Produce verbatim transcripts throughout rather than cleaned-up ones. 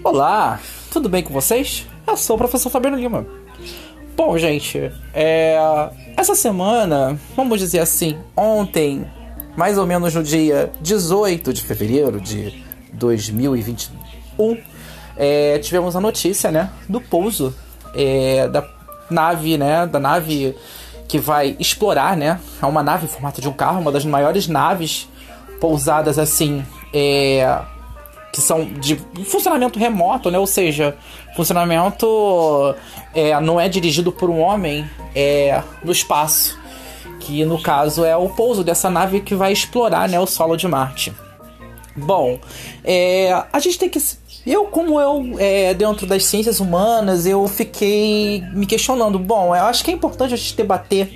Olá, tudo bem com vocês? Eu sou o professor Fabiano Lima. Bom, gente, é... essa semana, vamos dizer assim, ontem, mais ou menos no dia dezoito de fevereiro de dois mil e vinte e um, é... tivemos a notícia, né, do pouso é... da nave, né, da nave que vai explorar, né, é uma nave em formato de um carro, uma das maiores naves pousadas assim, é... que são de funcionamento remoto, né? Ou seja, funcionamento é, não é dirigido por um homem é, no espaço, que no caso é o pouso dessa nave que vai explorar, né, o solo de Marte. Bom, é, a gente tem que... Eu, como eu, é, dentro das ciências humanas, eu fiquei me questionando. Bom, eu acho que é importante a gente debater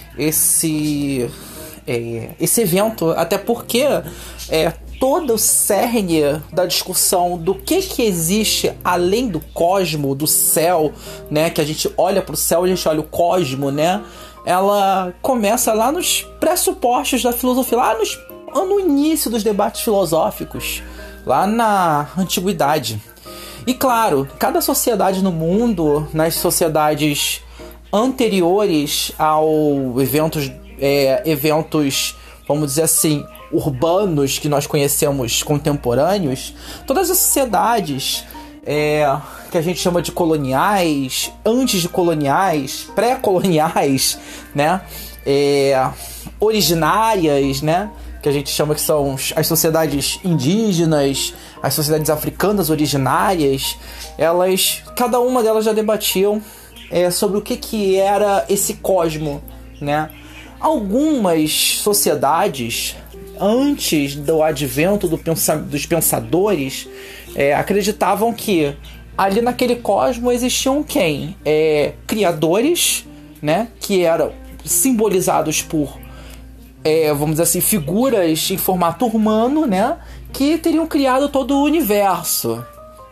esse, é, esse evento, até porque... É, todo o cerne da discussão do que que existe além do cosmo, do céu, né? Que a gente olha para o céu, a gente olha o cosmo, né? Ela começa lá nos pressupostos da filosofia, lá nos, no início dos debates filosóficos, lá na antiguidade. E claro, cada sociedade no mundo, nas sociedades anteriores ao eventos, é, eventos, vamos dizer assim, urbanos que nós conhecemos contemporâneos, todas as sociedades é, que a gente chama de coloniais, antes de coloniais, pré-coloniais, né, é, originárias, né, que a gente chama que são as sociedades indígenas, as sociedades africanas originárias, elas, cada uma delas já debatiam é, sobre o que que era esse cosmo, né. Algumas sociedades, antes do advento do pensa- dos pensadores, é, acreditavam que ali naquele cosmo existiam quem? É, criadores, né? Que eram simbolizados por, é, vamos dizer assim, figuras em formato humano, né? Que teriam criado todo o universo.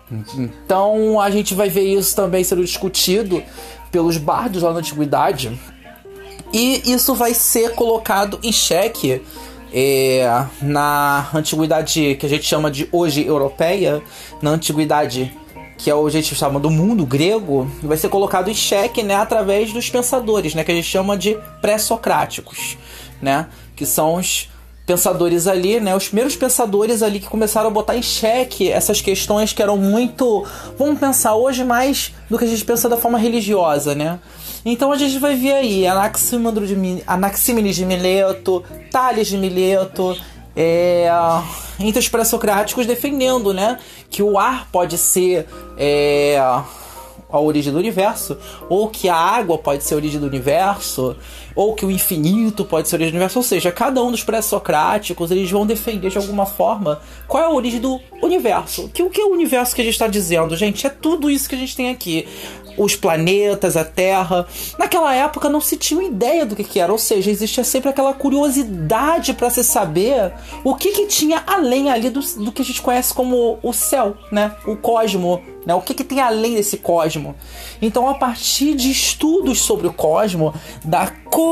Então a gente vai ver isso também sendo discutido pelos bardos lá na antiguidade. E isso vai ser colocado em xeque É, na antiguidade que a gente chama de hoje europeia, na antiguidade que é o que a gente chama do mundo grego, vai ser colocado em xeque, né, através dos pensadores, né, que a gente chama de pré-socráticos, né, que são os pensadores ali, né, os primeiros pensadores ali que começaram a botar em xeque essas questões que eram muito, vamos pensar hoje mais do que a gente pensa da forma religiosa, né. Então a gente vai ver aí Anaximandro de, Anaxímenes de Mileto, Tales de Mileto, é, entre os pré-socráticos defendendo, né, que o ar pode ser é, a origem do universo, ou que a água pode ser a origem do universo, ou que o infinito pode ser a origem do universo. Ou seja, cada um dos pré-socráticos, eles vão defender de alguma forma qual é a origem do universo. Que, o que é o universo que a gente está dizendo, gente? É tudo isso que a gente tem aqui. Os planetas, a Terra. Naquela época não se tinha ideia do que, que era, ou seja, existia sempre aquela curiosidade para se saber o que, que tinha além ali do, do que a gente conhece como o céu, né? O cosmo, né? O que, que tem além desse cosmo. Então, a partir de estudos sobre o cosmo, da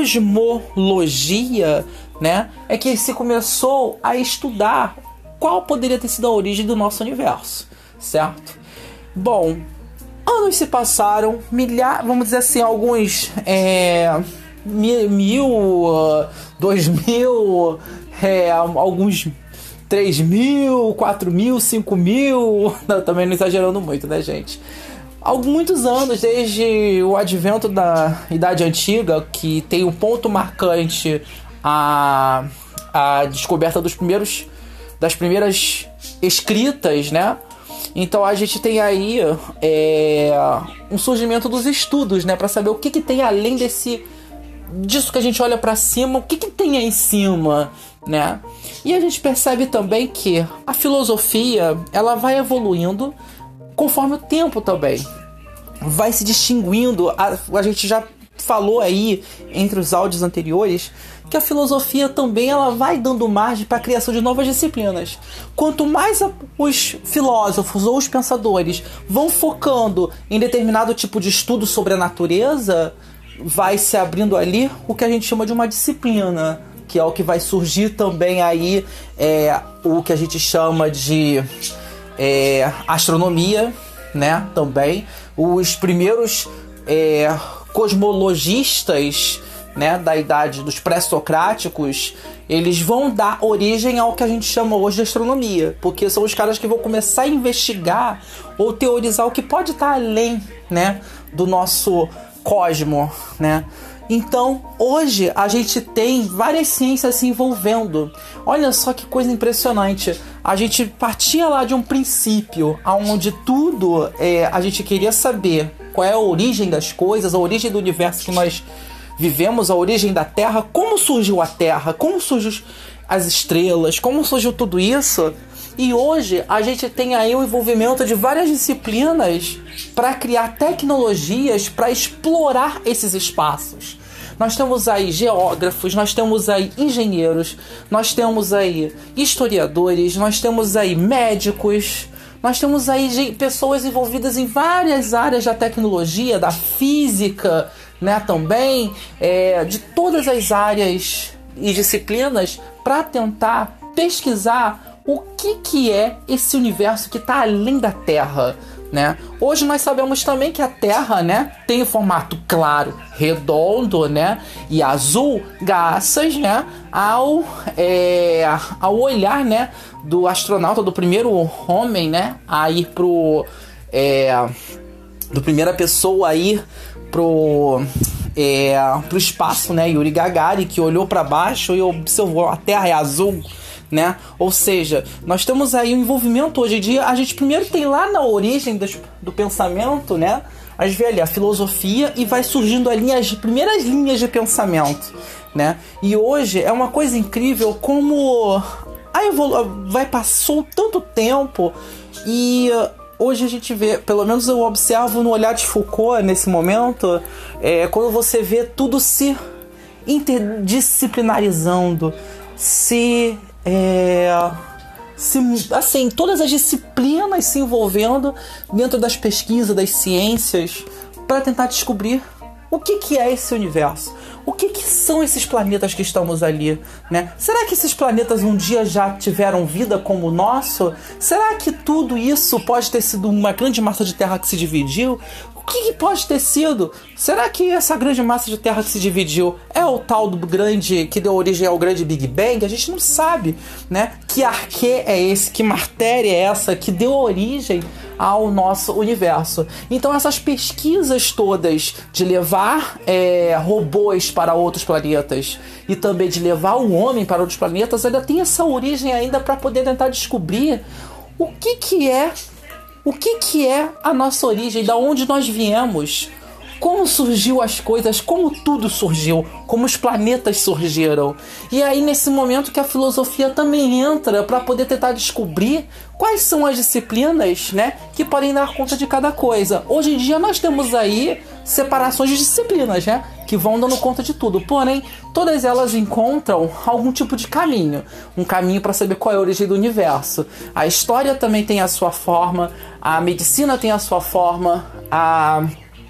cosmologia, né, é que se começou a estudar qual poderia ter sido a origem do nosso universo, certo? Bom, anos se passaram, milhares, vamos dizer assim, alguns é, mil, mil, dois mil, é, alguns três mil, quatro mil, cinco mil, não, também não exagerando muito, né, gente? Há muitos anos, desde o advento da Idade Antiga, que tem um ponto marcante a, a descoberta dos primeiros, das primeiras escritas, né? Então a gente tem aí é, um surgimento dos estudos, né, para saber o que, que tem além desse disso que a gente olha para cima, o que, que tem aí em cima, né? E a gente percebe também que a filosofia, ela vai evoluindo conforme o tempo também, vai se distinguindo. A, a gente já falou aí entre os áudios anteriores que a filosofia também ela vai dando margem para a criação de novas disciplinas. Quanto mais a, os filósofos ou os pensadores vão focando em determinado tipo de estudo sobre a natureza, vai se abrindo ali o que a gente chama de uma disciplina, que é o que vai surgir também aí, é, o que a gente chama de é, astronomia, né, também. Os primeiros é, cosmologistas, né, da idade dos pré-socráticos, eles vão dar origem ao que a gente chama hoje de astronomia, porque são os caras que vão começar a investigar ou teorizar o que pode estar além, né, do nosso cosmo, né? Então, hoje a gente tem várias ciências se envolvendo. Olha só que coisa impressionante. A gente partia lá de um princípio onde tudo é, a gente queria saber qual é a origem das coisas, a origem do universo que nós vivemos, a origem da Terra, como surgiu a Terra, como surgiu as estrelas, como surgiu tudo isso. E hoje a gente tem aí o envolvimento de várias disciplinas para criar tecnologias para explorar esses espaços. Nós temos aí geógrafos, nós temos aí engenheiros, nós temos aí historiadores, nós temos aí médicos, nós temos aí pessoas envolvidas em várias áreas da tecnologia, da física, né, também, é, de todas as áreas e disciplinas para tentar pesquisar o que, que é esse universo que está além da Terra, né? Hoje nós sabemos também que a Terra, né, tem o formato claro, redondo, né, e azul, graças, né, ao, é, ao olhar, né, do astronauta, do primeiro homem, né, a ir pro é, do primeira pessoa a ir pro é, pro espaço, né, Yuri Gagarin, que olhou para baixo e observou a Terra é azul, né? Ou seja, nós temos aí um envolvimento hoje em dia. A gente primeiro tem lá na origem do, do pensamento, né? A gente vê ali a filosofia e vai surgindo ali as primeiras linhas de pensamento, né? E hoje é uma coisa incrível como a evolu- vai passou tanto tempo e hoje a gente vê, pelo menos eu observo no olhar de Foucault nesse momento, é, quando você vê tudo se interdisciplinarizando, se É, se, assim, todas as disciplinas se envolvendo dentro das pesquisas, das ciências, para tentar descobrir o que, que é esse universo, o que, que são esses planetas que estamos ali, né? Será que esses planetas um dia já tiveram vida como o nosso? Será que tudo isso pode ter sido uma grande massa de terra que se dividiu? O que, que pode ter sido? Será que essa grande massa de terra que se dividiu é o tal do grande, que deu origem ao grande Big Bang? A gente não sabe, né? Que arquê é esse, que matéria é essa que deu origem ao nosso universo? Então essas pesquisas todas de levar é, robôs para outros planetas e também de levar o homem para outros planetas, ainda tem essa origem ainda para poder tentar descobrir o que que é O que, que é a nossa origem, da onde nós viemos, como surgiu as coisas, como tudo surgiu, como os planetas surgiram. E aí nesse momento que a filosofia também entra para poder tentar descobrir quais são as disciplinas, né, que podem dar conta de cada coisa. Hoje em dia nós temos aí separações de disciplinas, né, que vão dando conta de tudo, porém todas elas encontram algum tipo de caminho, um caminho para saber qual é a origem do universo. A história também tem a sua forma, a medicina tem a sua forma, a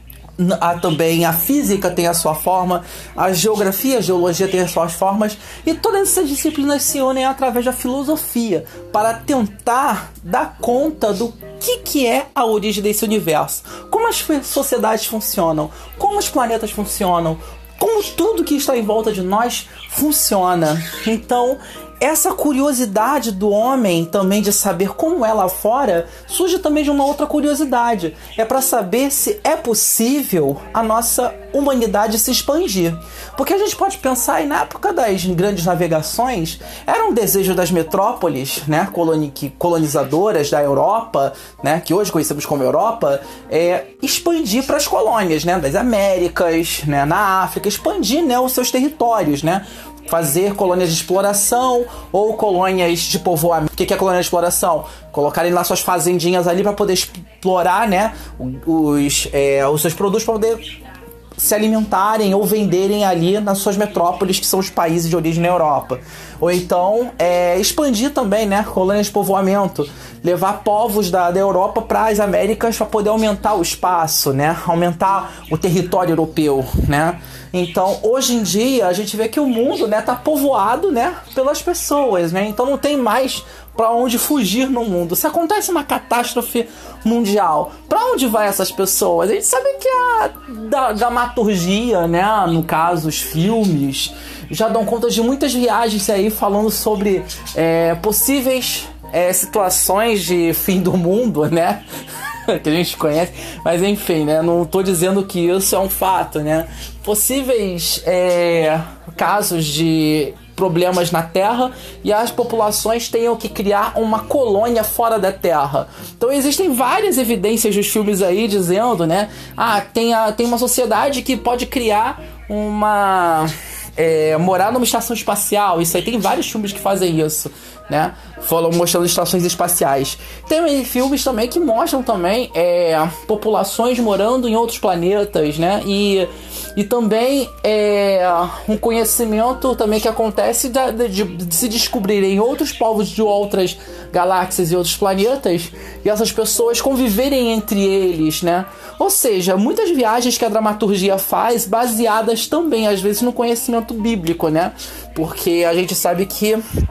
A, também a física tem a sua forma, a geografia, a geologia tem as suas formas, e todas essas disciplinas se unem através da filosofia para tentar dar conta do que, que é a origem desse universo, como as sociedades funcionam, como os planetas funcionam, como tudo que está em volta de nós funciona. Então essa curiosidade do homem também de saber como é lá fora surge também de uma outra curiosidade. É para saber se é possível a nossa humanidade se expandir. Porque a gente pode pensar aí na época das grandes navegações, era um desejo das metrópoles, né, coloni- colonizadoras da Europa, né, que hoje conhecemos como Europa, é, expandir para as colônias, né, das Américas, né, na África, expandir, né, os seus territórios, né, fazer colônias de exploração ou colônias de povoamento. O que é colônia de exploração? Colocarem lá suas fazendinhas ali para poder explorar, né, os, é, os seus produtos para poder se alimentarem ou venderem ali nas suas metrópoles, que são os países de origem na Europa. Ou então é, expandir também, né, colônias de povoamento, levar povos da, da Europa para as Américas para poder aumentar o espaço, né, aumentar o território europeu, né. Então, hoje em dia, a gente vê que o mundo, né, tá povoado, né, pelas pessoas, né? Então não tem mais para onde fugir no mundo. Se acontece uma catástrofe mundial, para onde vai essas pessoas? A gente sabe que a da, dramaturgia, né, no caso os filmes, já dão conta de muitas viagens aí falando sobre é, possíveis é, situações de fim do mundo, né? Que a gente conhece, mas enfim, né? Não tô dizendo que isso é um fato, né? Possíveis é, casos de problemas na Terra e as populações tenham que criar uma colônia fora da Terra. Então existem várias evidências dos filmes aí dizendo, né? Ah, tem, a, tem uma sociedade que pode criar uma... É, morar numa estação espacial. Isso aí, tem vários filmes que fazem isso, né? Falam, mostrando estações espaciais. Tem filmes também que mostram também é, populações morando em outros planetas, né? E, e também é, um conhecimento também que acontece de, de, de se descobrirem outros povos de outras galáxias e outros planetas e essas pessoas conviverem entre eles, né? Ou seja, muitas viagens que a dramaturgia faz baseadas também, às vezes, no conhecimento bíblico, né? Porque a gente sabe que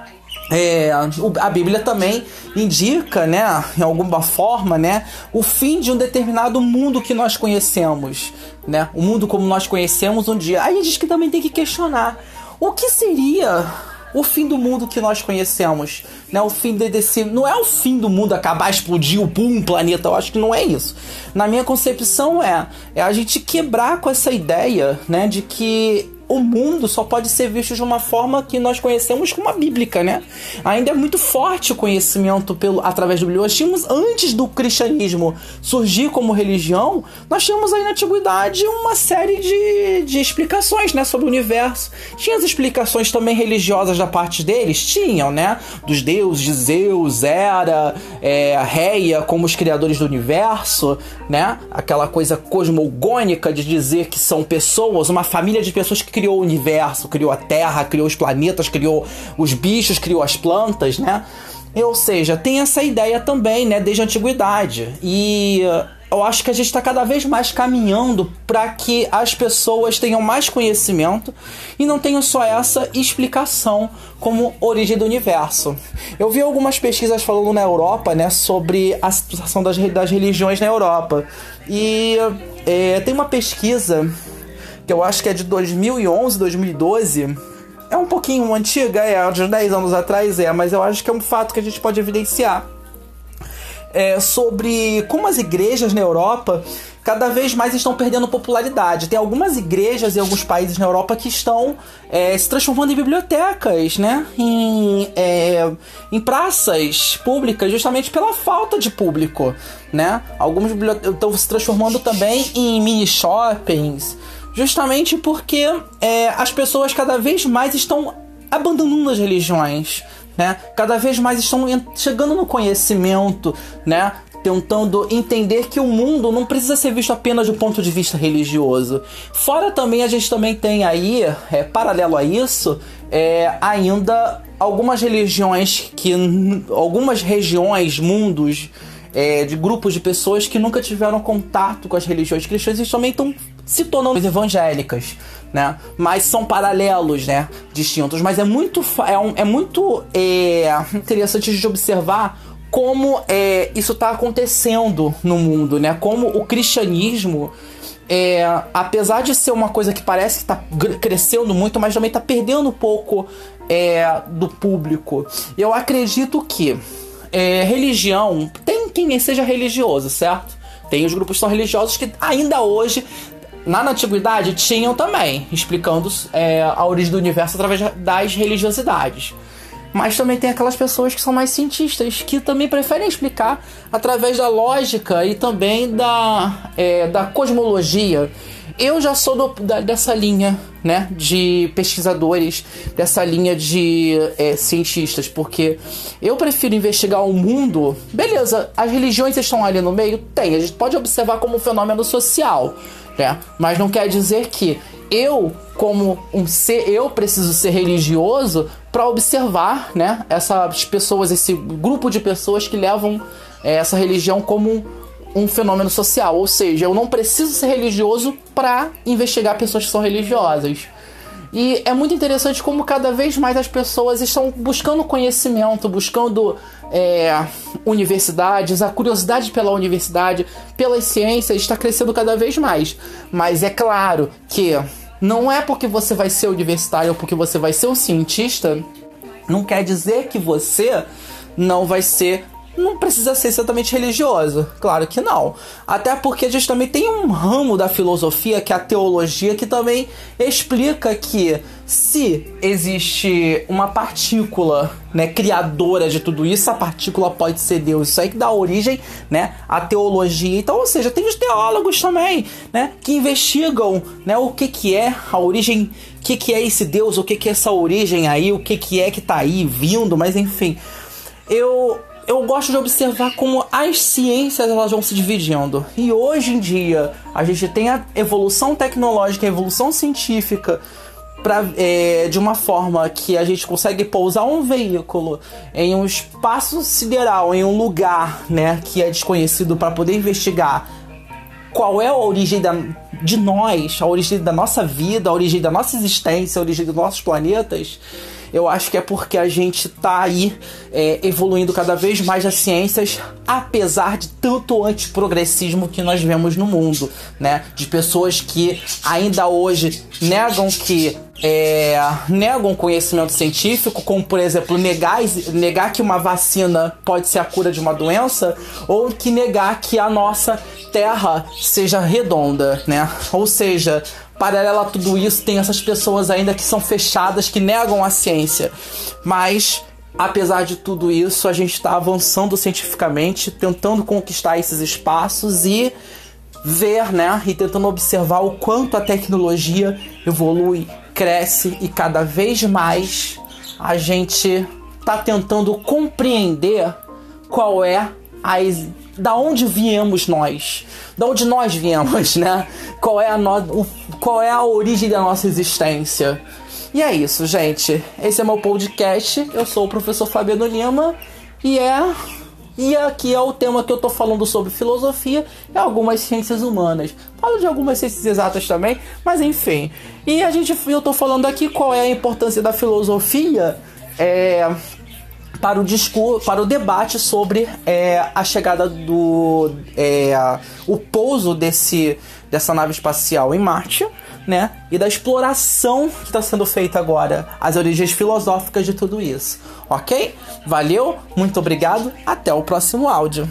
É, a Bíblia também indica, né, em alguma forma, né, o fim de um determinado mundo que nós conhecemos, né, o mundo como nós conhecemos um dia. Aí a gente que também tem que questionar o que seria o fim do mundo que nós conhecemos, né, o fim de, desse, não é o fim do mundo acabar, explodir o pum, planeta, eu acho que não é isso. Na minha concepção é, é a gente quebrar com essa ideia, né, de que o mundo só pode ser visto de uma forma que nós conhecemos como a bíblica, né? Ainda é muito forte o conhecimento pelo, através do Bíblia. Nós tínhamos, antes do cristianismo surgir como religião, nós tínhamos aí na antiguidade uma série de, de explicações, né, sobre o universo. Tinha as explicações também religiosas da parte deles? Tinham, né? Dos deuses, de Zeus, Hera, é, Reia, como os criadores do universo, né? Aquela coisa cosmogônica de dizer que são pessoas, uma família de pessoas que criou o universo, criou a Terra, criou os planetas, criou os bichos, criou as plantas, né? Ou seja, tem essa ideia também, né, desde a antiguidade. E eu acho que a gente está cada vez mais caminhando para que as pessoas tenham mais conhecimento e não tenham só essa explicação como origem do universo. Eu vi algumas pesquisas falando na Europa, né, sobre a situação das, das religiões na Europa. E é, tem uma pesquisa que eu acho que é de dois mil e onze, dois mil e doze, é um pouquinho antiga, é de dez anos atrás, é, mas eu acho que é um fato que a gente pode evidenciar. É sobre como as igrejas na Europa cada vez mais estão perdendo popularidade. Tem algumas igrejas em alguns países na Europa que estão é, se transformando em bibliotecas, né? Em, é, em praças públicas, justamente pela falta de público, né? Algumas bibliotecas estão se transformando também em mini shoppings, justamente porque é, as pessoas cada vez mais estão abandonando as religiões, né? Cada vez mais estão chegando no conhecimento, né? Tentando entender que o mundo não precisa ser visto apenas do ponto de vista religioso. Fora também, a gente também tem aí, é, paralelo a isso, é, ainda algumas religiões, que algumas regiões, mundos, é, de grupos de pessoas que nunca tiveram contato com as religiões cristãs e também estão se tornando evangélicas, né? Mas são paralelos, né? Distintos. Mas é muito, é um, é muito é, interessante de observar como é, isso está acontecendo no mundo, né? Como o cristianismo, é, apesar de ser uma coisa que parece que está crescendo muito, mas também está perdendo um pouco é, do público. Eu acredito que é, religião, tem quem seja religioso, certo? Tem os grupos que são religiosos que ainda hoje, na antiguidade, tinham também, explicando é, a origem do universo através das religiosidades. Mas também tem aquelas pessoas que são mais cientistas, que também preferem explicar através da lógica e também da, é, da cosmologia. Eu já sou do, da, dessa linha, né, de pesquisadores, dessa linha de é, cientistas, porque eu prefiro investigar o mundo. Beleza, as religiões estão ali no meio? Tem, a gente pode observar como um fenômeno social, né? Mas não quer dizer que eu, como um ser, eu preciso ser religioso para observar, né, essas pessoas, esse grupo de pessoas que levam é, essa religião como um fenômeno social. Ou seja, eu não preciso ser religioso para investigar pessoas que são religiosas. E é muito interessante como cada vez mais as pessoas estão buscando conhecimento, buscando é, universidades, a curiosidade pela universidade, pelas ciências está crescendo cada vez mais. Mas é claro que não é porque você vai ser universitário ou porque você vai ser um cientista, não quer dizer que você não vai ser... Não precisa ser exatamente religioso, claro que não. Até porque a gente também tem um ramo da filosofia, que é a teologia, que também explica que se existe uma partícula, né, criadora de tudo isso, a partícula pode ser Deus. Isso aí que dá origem, né, à teologia. Então, ou seja, tem os teólogos também, né, que investigam, né, o que que é a origem, o que que é esse Deus, o que que é essa origem aí, o que que é que tá aí vindo, mas enfim. Eu... Eu gosto de observar como as ciências elas vão se dividindo. E hoje em dia, a gente tem a evolução tecnológica, a evolução científica, pra, é, de uma forma que a gente consegue pousar um veículo em um espaço sideral, em um lugar, né, que é desconhecido, para poder investigar qual é a origem da, de nós, a origem da nossa vida, a origem da nossa existência, a origem dos nossos planetas. Eu acho que é porque a gente tá aí é, evoluindo cada vez mais as ciências, apesar de tanto antiprogressismo que nós vemos no mundo, né? De pessoas que ainda hoje negam que é, negam conhecimento científico, como por exemplo negar, negar que uma vacina pode ser a cura de uma doença, ou que negar que a nossa Terra seja redonda, né? Ou seja, paralelo a tudo isso, tem essas pessoas ainda que são fechadas, que negam a ciência. Mas, apesar de tudo isso, a gente está avançando cientificamente, tentando conquistar esses espaços e ver, né? E tentando observar o quanto a tecnologia evolui, cresce e cada vez mais a gente está tentando compreender qual é a da onde viemos nós, da onde nós viemos, né? Qual é a no... o... qual é a origem da nossa existência. E é isso, gente. Esse é meu podcast. Eu sou o professor Fabiano Lima e é e aqui é o tema que eu tô falando sobre filosofia e algumas ciências humanas. Falo de algumas ciências exatas também, mas enfim. E a gente eu tô falando aqui qual é a importância da filosofia é para o discurso, para o debate sobre é, a chegada do é, o pouso desse, dessa nave espacial em Marte, né? E da exploração que está sendo feita agora, as origens filosóficas de tudo isso, ok? Valeu, muito obrigado, até o próximo áudio.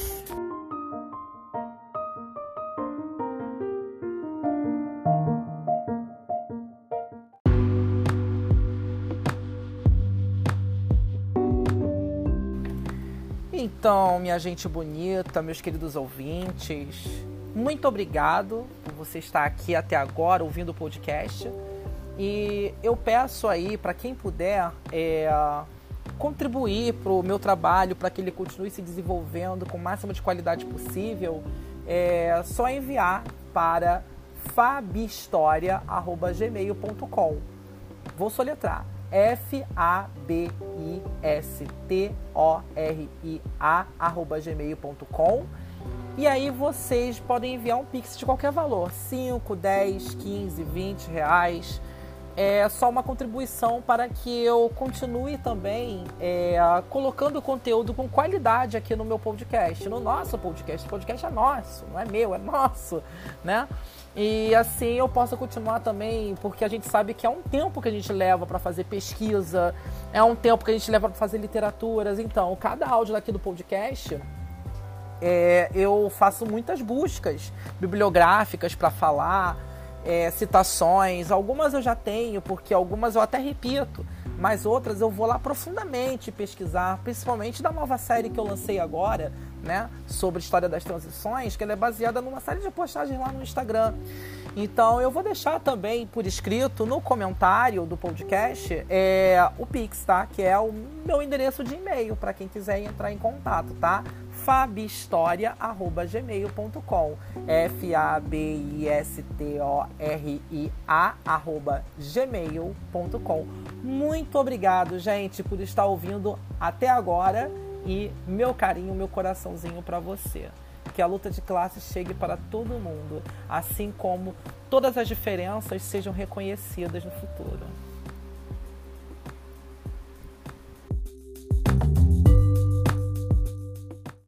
Então, minha gente bonita, meus queridos ouvintes, muito obrigado por você estar aqui até agora ouvindo o podcast. E eu peço aí para quem puder é, contribuir para o meu trabalho, para que ele continue se desenvolvendo com o máximo de qualidade possível, é só enviar para fabistoria arroba gmail ponto com. Vou soletrar. F A B I S T O R I A arroba gmail ponto com. E aí vocês podem enviar um pix de qualquer valor, cinco, dez, quinze, vinte reais. É só uma contribuição para que eu continue também é, colocando conteúdo com qualidade aqui no meu podcast, no nosso podcast. O podcast é nosso, não é meu, é nosso, né? E assim eu posso continuar também, porque a gente sabe que é um tempo que a gente leva para fazer pesquisa, é um tempo que a gente leva para fazer literaturas. Então, cada áudio daqui do podcast, é, eu faço muitas buscas bibliográficas para falar, é, citações. Algumas eu já tenho, porque algumas eu até repito, mas outras eu vou lá profundamente pesquisar, principalmente da nova série que eu lancei agora, né, sobre história das transições, que ela é baseada numa série de postagens lá no Instagram. Então eu vou deixar também por escrito no comentário do podcast é, o Pix, tá? Que é o meu endereço de e-mail para quem quiser entrar em contato, tá? fabistoria arroba gmail ponto com. F A B I S T O R I A arroba gmail ponto com. Muito obrigado, gente, por estar ouvindo até agora. E meu carinho, meu coraçãozinho pra você. que a luta de classes chegue para todo mundo, assim como todas as diferenças sejam reconhecidas no futuro.